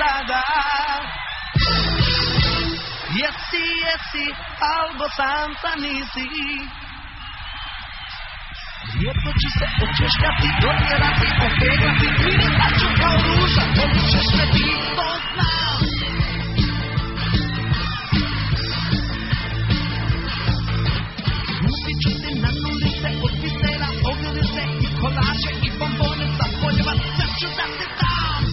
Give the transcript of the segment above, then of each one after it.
sada. Jesi, albo santa nisi. Lijepo ću se očešljati, dotjerati, opeglati, mirisat ću kao ruža, volit ćeš me ti, to znam. Kupit ću ti nanulice, od pisera, ognjenice i kolače i bombone za poljevac, sve ću da ti dam.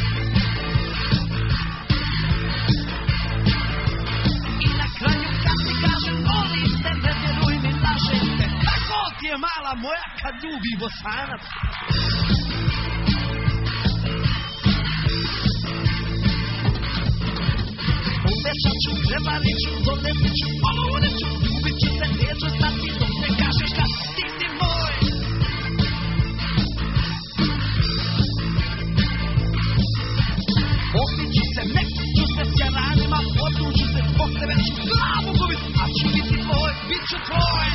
I na kraju kad ti kažem volim te, ne vjeruj mi, lažem te. Tako ti je mala moja kad ljubi Bosanac. Uvećat ću, prevarit ću, doletit ću, poludit ću, ljubit ću te, neću stati dok ne kažeš da ti si moj. Opit ću se, nekut ću se s jaranima, odluču se zbog tebe, ću glavu gubit, a ću biti tvoj, bit ću tvoj.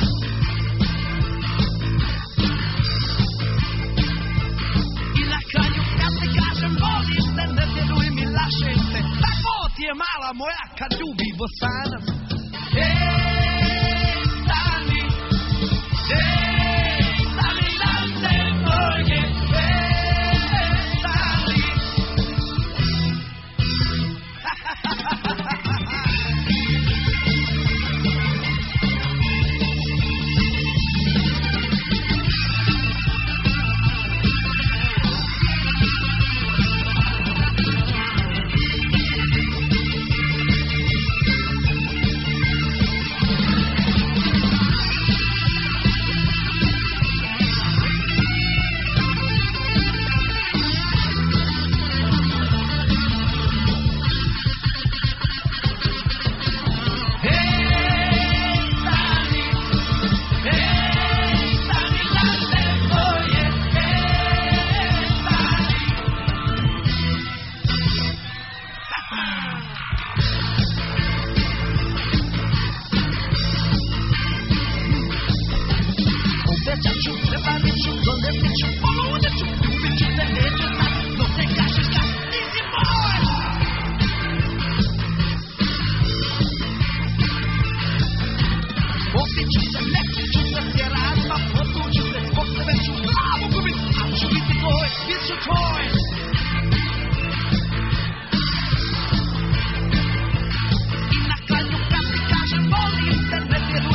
I na kraju kad ti kažem volim te, ne vjeruj mi, lažem te. Tako ti je mala moja kad ljubi Bosanac. Stani, lande moje, stani.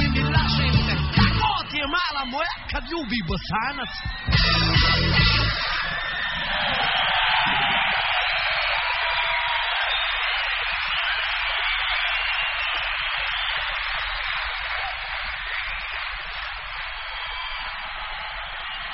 Mala moja kad ljubi Bosanac.